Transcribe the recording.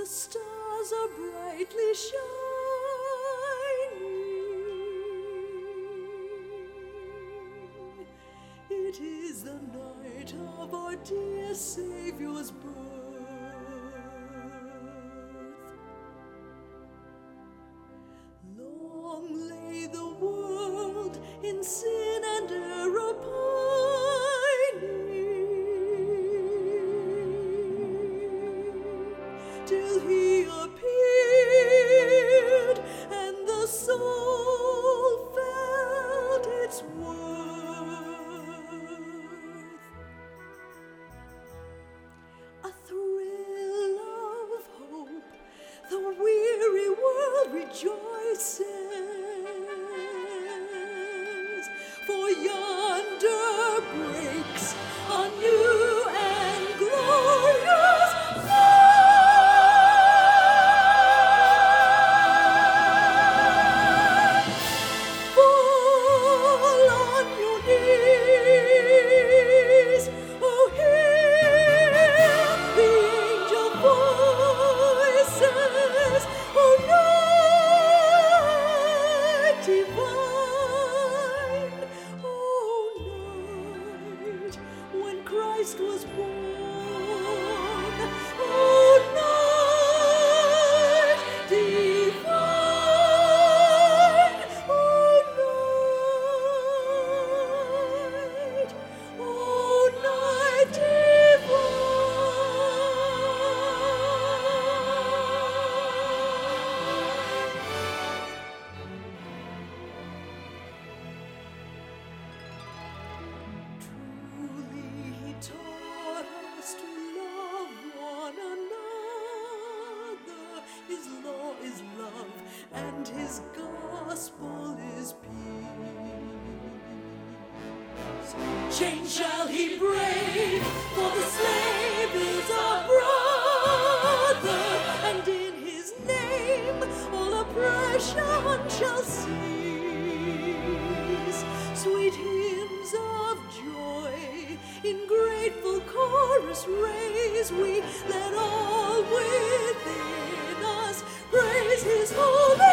stars are brightly shining. It is the night of our dear Saviour's birth. Long lay the world in sin and error pining, till he appeared and the soul felt its worth. A thrill of hope, the weary world rejoices, for yonder breaks a new and glorious dawn. Fall on your knees, oh, hear the angel voices, oh, night divine, oh, night when Christ was born, oh, night divine, oh, night divine. Truly he taught us to love one another. His law is love, and his gospel is peace. Chain shall he break, for the slave is our brother, and in his name all oppression shall cease. Sweet hymns of joy in grateful chorus raise we, let all within us praise his holy